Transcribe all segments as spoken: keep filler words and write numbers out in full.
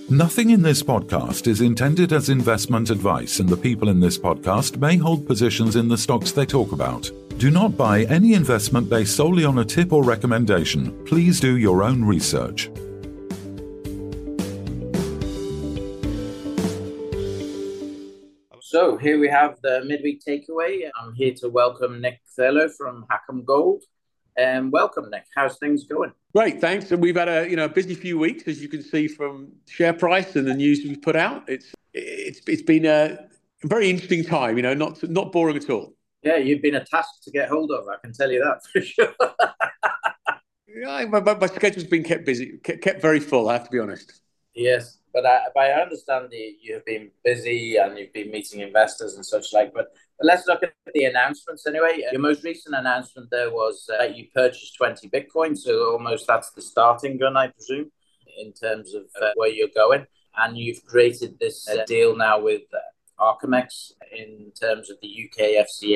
Nothing in this podcast is intended as investment advice, and the people in this podcast may hold positions in the stocks they talk about. Do not buy any investment based solely on a tip or recommendation. Please do your own research. So here we have the midweek takeaway. I'm here to welcome Nick Thurlow from Hackham Gold. Um, welcome, Nick. How's things going? Great, thanks. And we've had a you know busy few weeks, as you can see from share price and the news we've put out. It's it's it's been a very interesting time. You know, not not boring at all. Yeah, you've been a task to get hold of. I can tell you that for sure. Yeah, my, my schedule's been kept busy, kept, kept very full. I have to be honest. Yes, but I, but I understand that you have been busy and you've been meeting investors and such like. But, but let's look at the announcements anyway. Your most recent announcement there was uh, that you purchased twenty Bitcoin. So almost that's the starting gun, I presume, in terms of uh, where you're going. And you've created this uh, deal now with uh, Archamex in terms of the U K F C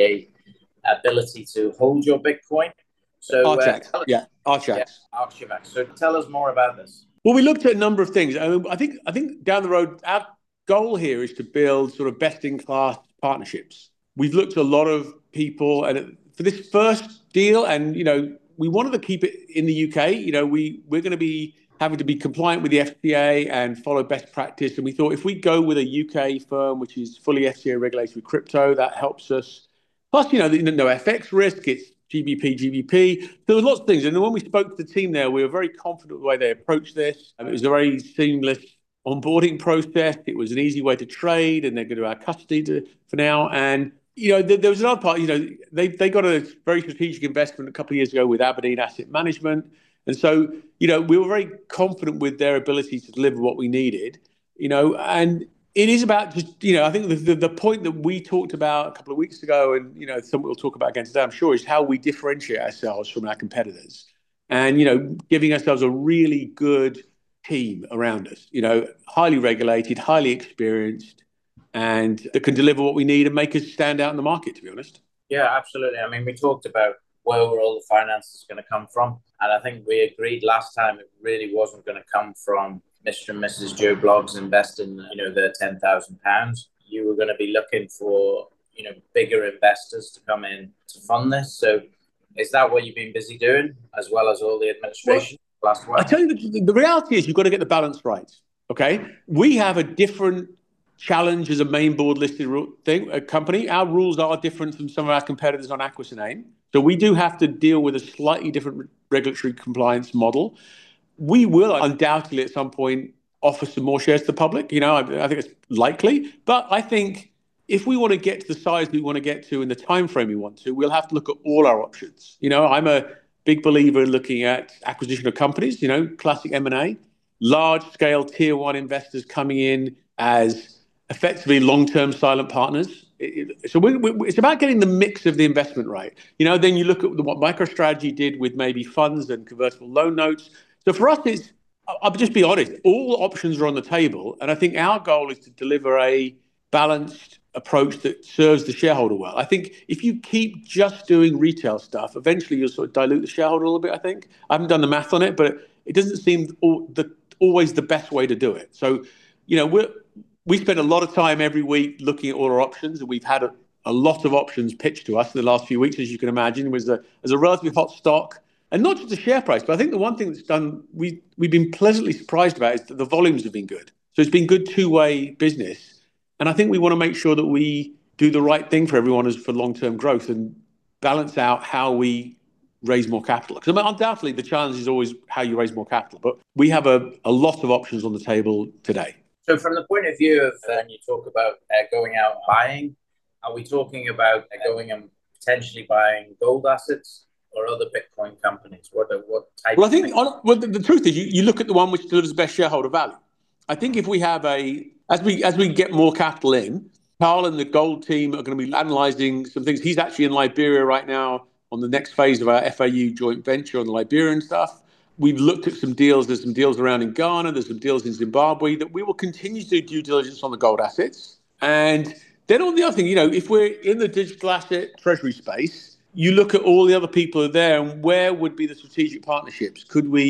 A ability to hold your Bitcoin. So Archax, uh, yeah, Archax. Yeah, Archamex. So tell us more about this. Well, we looked at a number of things. I, mean, I think I think down the road, our goal here is to build sort of best-in-class partnerships. We've looked at a lot of people, and for this first deal, and you know, we wanted to keep it in the U K. You know, we we're going to be having to be compliant with the F C A and follow best practice. And we thought if we go with a U K firm which is fully F C A regulated with crypto, that helps us. Plus, you know, no F X risk. It's G B P, G B P. There were lots of things. And when we spoke to the team there, we were very confident with the way they approached this. It was a very seamless onboarding process. It was an easy way to trade, and they're going to our custody to, for now. And, you know, there, there was another part, you know, they, they got a very strategic investment a couple of years ago with Aberdeen Asset Management. And so, you know, we were very confident with their ability to deliver what we needed, you know, and it is about just, you know, I think the, the, the point that we talked about a couple of weeks ago, and, you know, something we'll talk about again today, I'm sure, is how we differentiate ourselves from our competitors and, you know, giving ourselves a really good team around us, you know, highly regulated, highly experienced, and that can deliver what we need and make us stand out in the market, to be honest. Yeah, absolutely. I mean, we talked about where were all the finances going to come from. And I think we agreed last time it really wasn't going to come from Mister and Missus Joe Bloggs investing, you know, their ten thousand pounds. You were going to be looking for, you know, bigger investors to come in to fund this. So is that what you've been busy doing, as well as all the administration well, last while? I tell you, the, the reality is you've got to get the balance right, okay? We have a different challenge as a main board listed thing, a company. Our rules are different from some of our competitors on Aquis and AIM. So we do have to deal with a slightly different regulatory compliance model. We will undoubtedly at some point offer some more shares to the public. You know, I, I think it's likely. But I think if we want to get to the size we want to get to in the time frame we want to, we'll have to look at all our options. You know, I'm a big believer in looking at acquisition of companies, you know, classic M and A, large-scale tier one investors coming in as effectively long-term silent partners. It, it, so we, we, it's about getting the mix of the investment right. You know, then you look at what MicroStrategy did with maybe funds and convertible loan notes. So for us, it's, I'll just be honest, all options are on the table. And I think our goal is to deliver a balanced approach that serves the shareholder well. I think if you keep just doing retail stuff, eventually you'll sort of dilute the shareholder a little bit, I think. I haven't done the math on it, but it doesn't seem all the, always the best way to do it. So, you know, we're, we spend a lot of time every week looking at all our options, and we've had a, a lot of options pitched to us in the last few weeks, as you can imagine. It was a, as a relatively hot stock. And not just the share price, but I think the one thing that's done, we, we've been pleasantly surprised about is that the volumes have been good. So it's been good two-way business. And I think we want to make sure that we do the right thing for everyone as for long-term growth and balance out how we raise more capital. Because I mean, undoubtedly, the challenge is always how you raise more capital. But we have a, a lot of options on the table today. So from the point of view of, uh, you talk about uh, going out and buying, are we talking about uh, going and potentially buying gold assets or other Bitcoin companies? What what type? Well, I think on, well, the, the truth is, you, you look at the one which delivers the best shareholder value. I think if we have a as we as we get more capital in, Carl and the gold team are going to be analysing some things. He's actually in Liberia right now on the next phase of our F A U joint venture on the Liberian stuff. We've looked at some deals. There's some deals around in Ghana. There's some deals in Zimbabwe that we will continue to do due diligence on the gold assets. And then on the other thing, you know, if we're in the digital asset treasury space, you look at all the other people who are there and where would be the strategic partnerships? Could we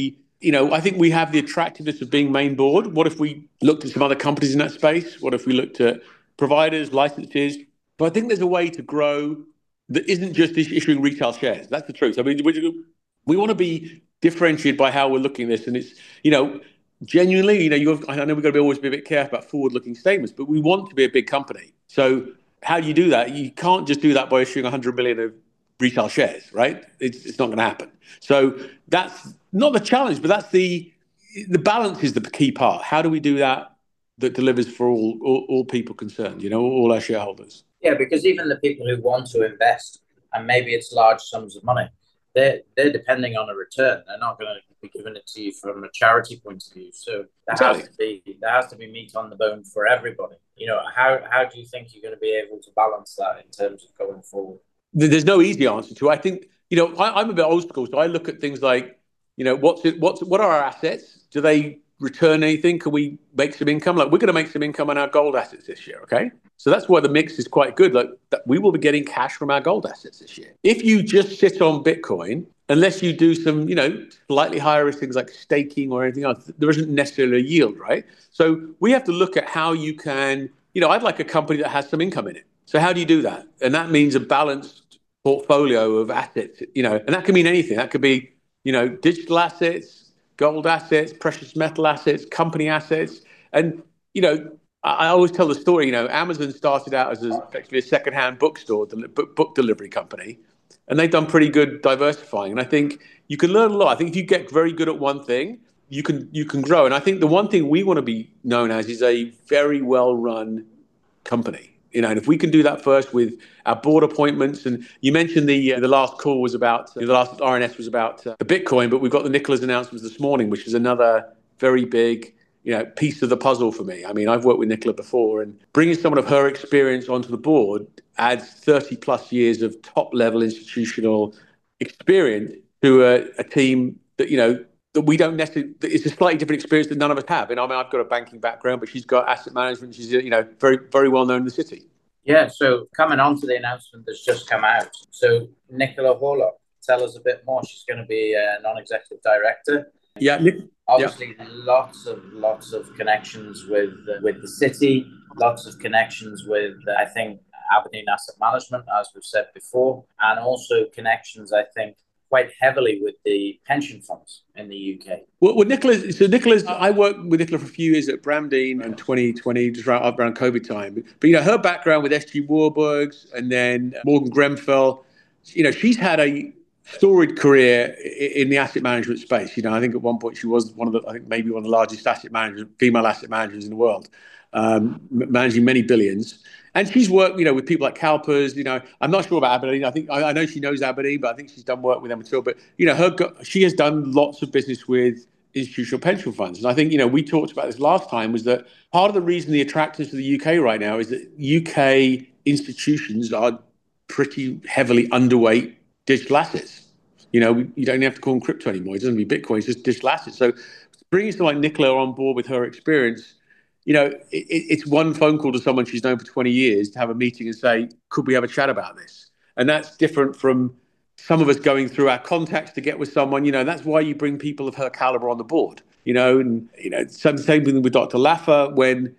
you know, I think we have the attractiveness of being main board. What if we looked at some other companies in that space? What if we looked at providers, licenses? But I think there's a way to grow that isn't just issuing retail shares. That's the truth. I mean, we, we want to be differentiated by how we're looking at this. And it's, you know, genuinely, you know, you have, I know we've got to be always be a bit careful about forward-looking statements, but we want to be a big company. So how do you do that? You can't just do that by issuing one hundred million of retail shares, right? It's, it's not going to happen. So that's not the challenge, but that's the the balance is the key part. How do we do that that delivers for all all, all people concerned, you know, all our shareholders? Yeah, because even the people who want to invest, and maybe it's large sums of money, they're, they're depending on a return. They're not going to be giving it to you from a charity point of view. So there exactly. has to be there has to be meat on the bone for everybody. You know, how how do you think you're going to be able to balance that in terms of going forward? There's no easy answer to it. I think, you know, I, I'm a bit old school, so I look at things like, you know, what's it, what's what are our assets? Do they return anything? Can we make some income? Like, we're going to make some income on our gold assets this year, okay? So that's why the mix is quite good. Like, that we will be getting cash from our gold assets this year. If you just sit on Bitcoin, unless you do some, you know, slightly higher risk things like staking or anything else, there isn't necessarily a yield, right? So we have to look at how you can, you know, I'd like a company that has some income in it. So how do you do that? And that means a balanced portfolio of assets, you know, and that can mean anything. That could be, you know, digital assets, gold assets, precious metal assets, company assets. And, you know, I always tell the story, you know, Amazon started out as a, effectively a secondhand bookstore, book, book delivery company, and they've done pretty good diversifying. And I think you can learn a lot. I think if you get very good at one thing, you can you can grow. And I think the one thing we want to be known as is a very well-run company. You know, and if we can do that first with our board appointments, and you mentioned the uh, the last call was about, uh, the last R N S was about uh, the Bitcoin, but we've got the Nicola's announcements this morning, which is another very big, you know, piece of the puzzle for me. I mean, I've worked with Nicola before, and bringing someone of her experience onto the board adds thirty plus years of top level institutional experience to a, a team that, you know, that we don't necessarily, it's a slightly different experience that none of us have. And I mean, I've got a banking background, but she's got asset management. She's, you know, very, very well known in the city. Yeah. So coming on to the announcement that's just come out. So Nicola Horlock, tell us a bit more. She's going to be a non-executive director. Yeah. Nick, Obviously, yeah. lots of, lots of connections with, uh, with the city, lots of connections with, uh, I think, Aberdeen Asset Management, as we've said before, and also connections, I think, quite heavily with the pension funds in the U K. Well, well Nicola, so Nicola's, I worked with Nicola for a few years at Bramdean in twenty twenty, just around, around COVID time. But, you know, her background with S G Warburgs and then Morgan Grenfell, you know, she's had a storied career in the asset management space. You know, I think at one point she was one of the, I think maybe one of the largest asset managers, female asset managers in the world, um, managing many billions. And she's worked, you know, with people like CalPERS. You know, I'm not sure about Aberdeen. I think I, I know she knows Aberdeen, but I think she's done work with them as well. But you know, her she has done lots of business with institutional pension funds. And I think, you know, we talked about this last time, was that part of the reason the attractiveness of the U K right now is that U K institutions are pretty heavily underweight digital assets. You know, we, you don't even have to call them crypto anymore. It doesn't be Bitcoin; it's just digital assets. So bringing someone like Nicola on board with her experience. You know, it, it's one phone call to someone she's known for twenty years to have a meeting and say, could we have a chat about this? And that's different from some of us going through our contacts to get with someone. You know, that's why you bring people of her caliber on the board. You know, and, you know, same thing with Doctor Laffer. When,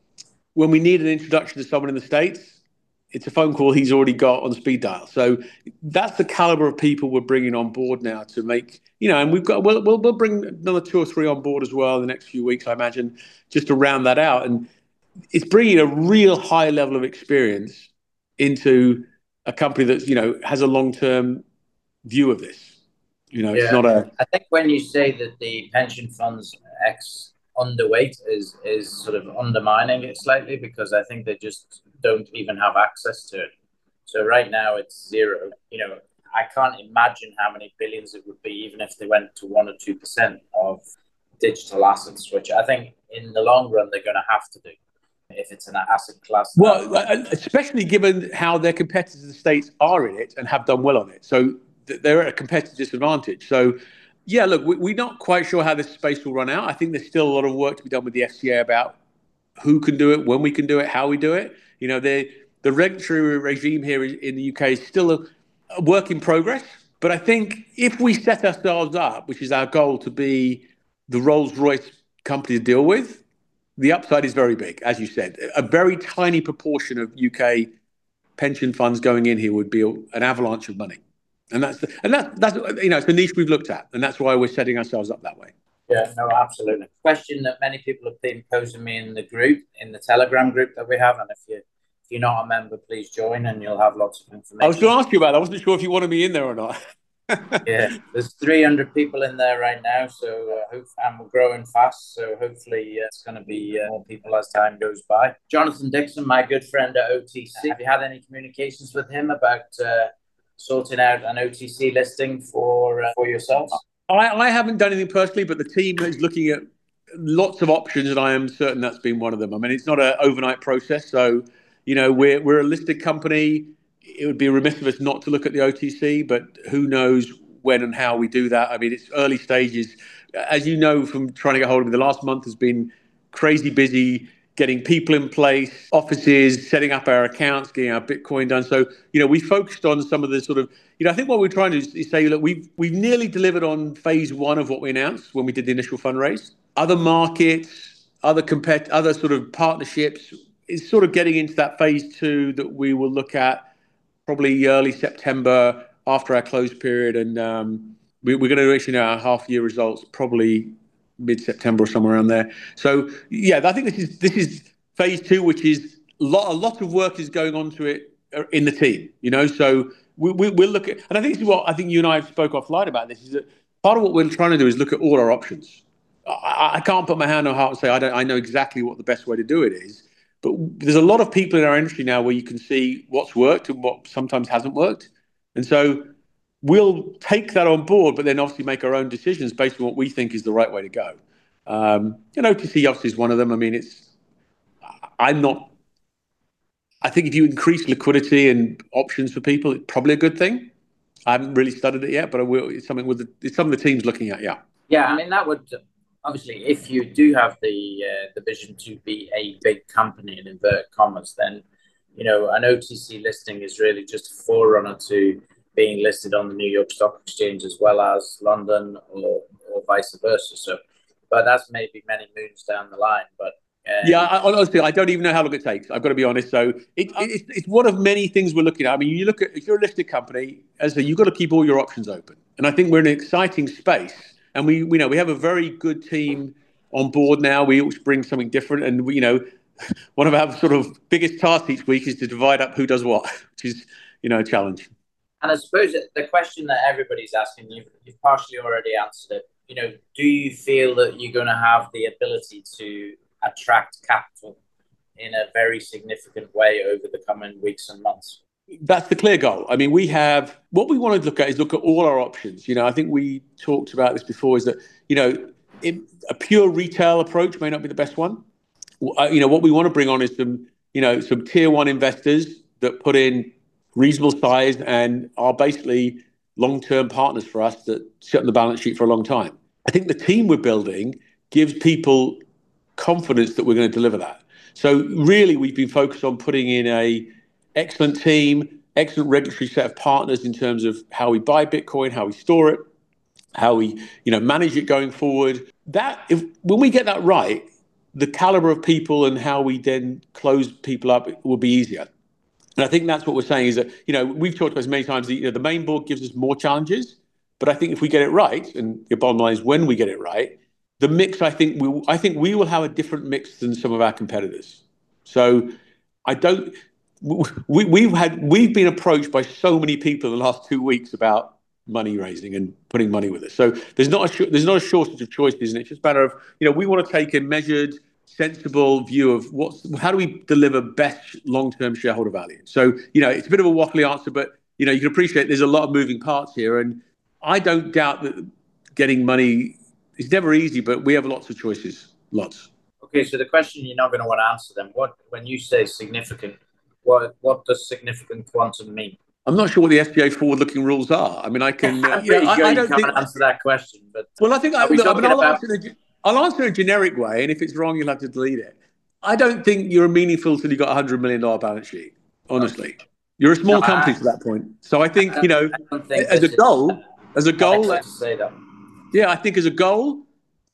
when we need an introduction to someone in the States, it's a phone call he's already got on speed dial. So that's the caliber of people we're bringing on board now to make, you know, and we've got, we'll, we'll, we'll bring another two or three on board as well in the next few weeks, I imagine, just to round that out. And it's bringing a real high level of experience into a company that's, you know, has a long-term view of this. You know, yeah. It's not a... I think when you say that the pension funds X underweight is, is sort of undermining it slightly, because I think they just don't even have access to it. So right now it's zero. You know, I can't imagine how many billions it would be, even if they went to one or two percent of digital assets, which I think in the long run they're going to have to do if it's an asset class. Well, especially given how their competitors in the States are in it and have done well on it. So they're at a competitive disadvantage. So yeah, look, we're not quite sure how this space will run out. I think there's still a lot of work to be done with the F C A about who can do it, when we can do it, how we do it. You know, the the regulatory regime here in the U K is still a, a work in progress. But I think if we set ourselves up, which is our goal, to be the Rolls-Royce company to deal with, the upside is very big, as you said. A very tiny proportion of U K pension funds going in here would be an avalanche of money. And that's, and that, that's, you know, it's the niche we've looked at. And that's why we're setting ourselves up that way. Yeah, no, absolutely. Question that many people have been posing me in the group, in the Telegram group that we have. And if, you, if you're not a member, please join and you'll have lots of information. I was going to ask you about that. I wasn't sure if you wanted me in there or not. Yeah, there's three hundred people in there right now, so uh, hope, and we're growing fast, so hopefully uh, it's going to be uh, more people as time goes by. Jonathan Dixon, my good friend at O T C, have you had any communications with him about uh, sorting out an O T C listing for uh, for yourselves? I, I haven't done anything personally, but the team is looking at lots of options, and I am certain that's been one of them. I mean, it's not an overnight process, so, you know, we're we're a listed company. It would be remiss of us not to look at the O T C, but who knows when and how we do that. I mean, it's early stages. As you know from trying to get hold of me, the last month has been crazy busy getting people in place, offices, setting up our accounts, getting our Bitcoin done. So, you know, we focused on some of the sort of, you know, I think what we're trying to do is say, look, we've, we've nearly delivered on phase one of what we announced when we did the initial fundraise. Other markets, other compet, other sort of partnerships is sort of getting into that phase two that we will look at probably early September after our close period. And um, we, we're going to issue our half year results probably mid-September or somewhere around there. So yeah, I think this is this is phase two, which is a lot, a lot of work is going on to it in the team, you know, so we, we, we'll look at, and I think this is what I think you and I spoke offline about this, is that part of what we're trying to do is look at all our options. I, I can't put my hand on heart and say, I don't, I know exactly what the best way to do it is. But there's a lot of people in our industry now where you can see what's worked and what sometimes hasn't worked. And so we'll take that on board, but then obviously make our own decisions based on what we think is the right way to go. Um, and O T C obviously is one of them. I mean, it's, I'm not, I think if you increase liquidity and options for people, it's probably a good thing. I haven't really studied it yet, but I will, it's something with the, it's something the team's looking at, yeah. Yeah, I mean, that would... Obviously, if you do have the uh, the vision to be a big company in inverted commas, then, you know, an O T C listing is really just a forerunner to being listed on the New York Stock Exchange as well as London, or or vice versa. So, but that's maybe many moons down the line. But um, yeah, I, honestly, I don't even know how long it takes. I've got to be honest. So it, it, it's, it's one of many things we're looking at. I mean, you look at, if you're a listed company, as I say, you've got to keep all your options open. And I think we're in an exciting space. And we, we know we have a very good team on board now. We each bring something different, and we, you know, one of our sort of biggest tasks each week is to divide up who does what, which is, you know, a challenge. And I suppose the question that everybody's asking, you've, you've partially already answered it. You know, do you feel that you're going to have the ability to attract capital in a very significant way over the coming weeks and months? That's the clear goal. I mean, we have, what we want to look at is look at all our options. You know, I think we talked about this before, is that, you know, it, a pure retail approach may not be the best one. Uh, you know, what we want to bring on is some, you know, some tier one investors that put in reasonable size and are basically long-term partners for us that sit on the balance sheet for a long time. I think the team we're building gives people confidence that we're going to deliver that. So really, we've been focused on putting in a excellent team, excellent regulatory set of partners in terms of how we buy Bitcoin, how we store it, how we, you know, manage it going forward. That, if when we get that right, the caliber of people and how we then close people up will be easier. And I think that's what we're saying, is that, you know, we've talked about this many times, that, you know, the main board gives us more challenges, but I think if we get it right, and the bottom line is when we get it right, the mix, I think we, I think we will have a different mix than some of our competitors. So I don't. We, we've had we've been approached by so many people in the last two weeks about money raising and putting money with us. So there's not a there's not a shortage of choices, and it's just a matter of, you know, we want to take a measured, sensible view of what's how do we deliver best long-term shareholder value. So, you know, it's a bit of a waffly answer, but, you know, you can appreciate there's a lot of moving parts here, and I don't doubt that getting money is never easy, but we have lots of choices, lots. Okay, so the question you're not going to want to answer then, what when you say significant, What what does significant quantum mean? I'm not sure what the S B A forward-looking rules are. I mean, I can. Uh, yeah, sure I, I don't you can't think answer that question. But well, I think I, look, I mean, I'll, about... answer in a, I'll answer in a generic way, and if it's wrong, you'll have to delete it. I don't think you're meaningful till you've got a hundred million dollar balance sheet. Honestly, okay. You're a small no, company I, to that point. So I think I you know, as a goal, as a goal, to say that. Yeah, I think as a goal,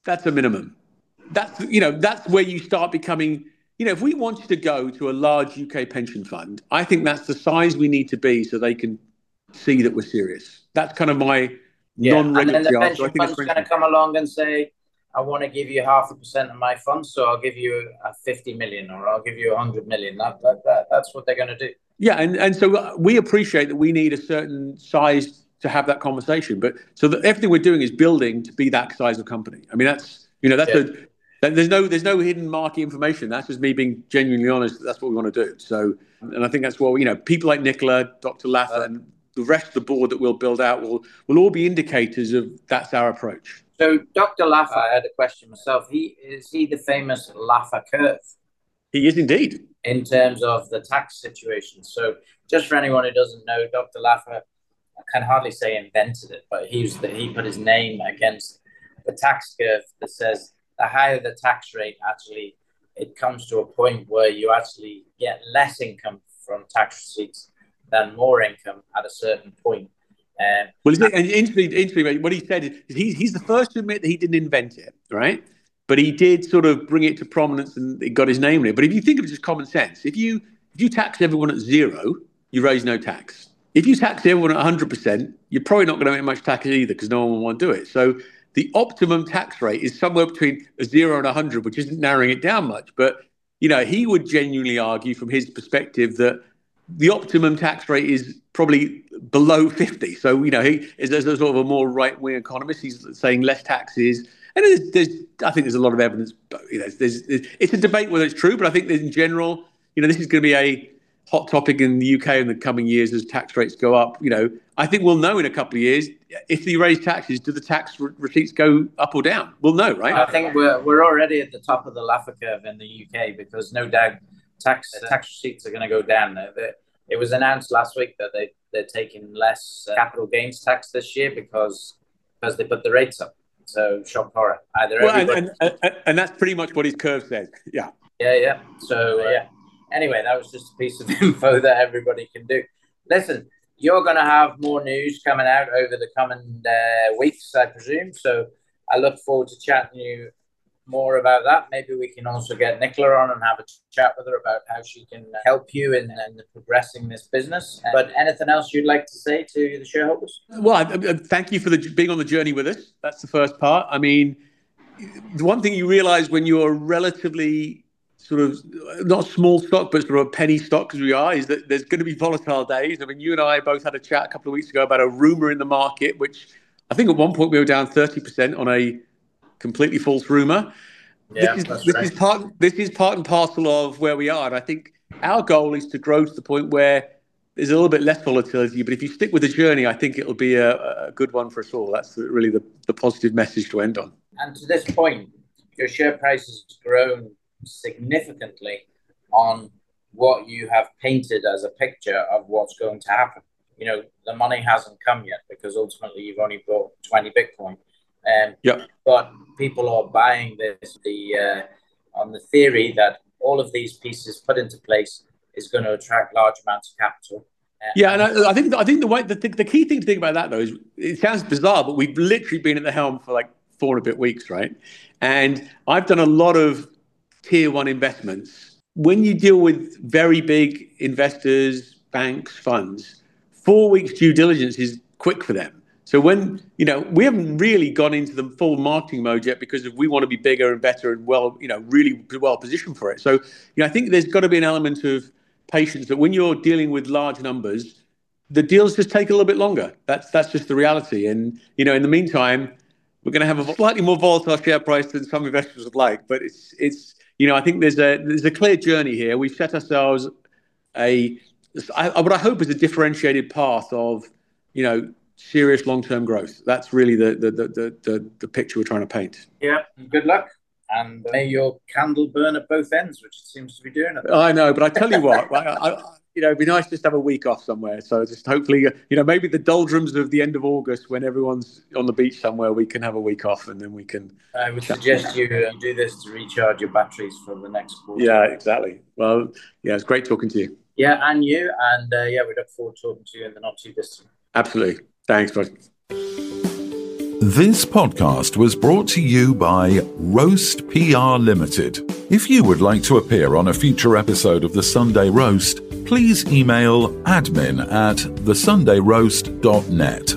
that's a minimum. That's, you know, that's where you start becoming, you know, if we wanted to go to a large U K pension fund, I think that's the size we need to be so they can see that we're serious. That's kind of my yeah. non-regulatory and then the answer. pension fund's going to come along and say, I want to give you half a percent of my funds, so I'll give you a fifty million or I'll give you a hundred million. That, that, that that's what they're going to do. Yeah, and, and so we appreciate that we need a certain size to have that conversation. But so that everything we're doing is building to be that size of company. I mean, that's, you know, that's yeah. a, there's no there's no hidden market information. That's just me being genuinely honest. That's what we want to do. So, and I think that's what, you know, people like Nicola, Doctor Laffer, and the rest of the board that we'll build out will will all be indicators of that's our approach. So Doctor Laffer, I had a question myself. He is he the famous Laffer curve? He is indeed. In terms of the tax situation. So just for anyone who doesn't know, Doctor Laffer, I can hardly say invented it, but he was the, he put his name against the tax curve that says the higher the tax rate, actually, it comes to a point where you actually get less income from tax receipts than more income at a certain point. Um, well, and interestingly, interestingly, what he said is he's, he's the first to admit that he didn't invent it, right? But he did sort of bring it to prominence and it got his name in it. But if you think of it as common sense, if you if you tax everyone at zero, you raise no tax. If you tax everyone at one hundred percent, you're probably not going to make much tax either because no one will want to do it. So the optimum tax rate is somewhere between a zero and one hundred, which isn't narrowing it down much. But, you know, he would genuinely argue from his perspective that the optimum tax rate is probably below fifty. So, you know, he is a sort of a more right-wing economist. He's saying less taxes. And there's, there's, I think there's a lot of evidence. You know, there's, there's, it's a debate whether it's true, but I think that in general, you know, this is going to be a hot topic in the U K in the coming years as tax rates go up. You know, I think we'll know in a couple of years if you raise taxes, do the tax re- receipts go up or down? We'll know, right? I think we're we're already at the top of the Laffer curve in the U K because no doubt tax tax receipts are going to go down. It was announced last week that they they're taking less capital gains tax this year because because they put the rates up. So shock horror. Either well, and, and, and, and that's pretty much what his curve says. Yeah. Yeah, yeah. So uh, yeah. Anyway, that was just a piece of info that everybody can do. Listen, you're going to have more news coming out over the coming uh, weeks, I presume. So I look forward to chatting to you more about that. Maybe we can also get Nicola on and have a chat with her about how she can help you in, in progressing this business. But anything else you'd like to say to the shareholders? Well, I, I, thank you for the, being on the journey with us. That's the first part. I mean, the one thing you realize when you're relatively sort of not small stock, but sort of a penny stock as we are, is that there's going to be volatile days. I mean, you and I both had a chat a couple of weeks ago about a rumor in the market, which I think at one point we were down thirty percent on a completely false rumor. Yeah, this is that's this right. is part this is part and parcel of where we are. And I think our goal is to grow to the point where there's a little bit less volatility. But if you stick with the journey, I think it'll be a, a good one for us all. That's really the, the positive message to end on. And to this point, your share price has grown significantly on what you have painted as a picture of what's going to happen. You know, the money hasn't come yet because ultimately you've only bought twenty Bitcoin. Um, yeah. But people are buying this the uh, on the theory that all of these pieces put into place is going to attract large amounts of capital. Uh, yeah, and I, I think I think the way the, the key thing to think about that though is it sounds bizarre, but we've literally been at the helm for like four and a bit weeks, right? And I've done a lot of tier one investments. When you deal with very big investors, banks, funds, four weeks due diligence is quick for them. So when, you know, we haven't really gone into the full marketing mode yet because if we want to be bigger and better and well, you know, really well positioned for it. So, you know, I think there's got to be an element of patience that when you're dealing with large numbers, the deals just take a little bit longer. That's that's just the reality. And, you know, in the meantime, we're going to have a slightly more volatile share price than some investors would like. But it's, it's you know, I think there's a there's a clear journey here. We've set ourselves a, I, what I hope is a differentiated path of, you know, serious long-term growth. That's really the the, the the the picture we're trying to paint. Yeah, good luck. And may your candle burn at both ends, which it seems to be doing. I know, but I tell you what, I, I, you know, it'd be nice just to have a week off somewhere. So just hopefully, you know, maybe the doldrums of the end of August when everyone's on the beach somewhere, we can have a week off and then we can... I would suggest you uh, do this to recharge your batteries for the next quarter. Yeah, exactly. Well, yeah, it's great talking to you. Yeah, and you. And uh, yeah, we look forward to talking to you in the not too distant. Absolutely. Thanks, bud. This podcast was brought to you by Roast P R Limited. If you would like to appear on a future episode of The Sunday Roast, please email admin at the sunday roast dot net.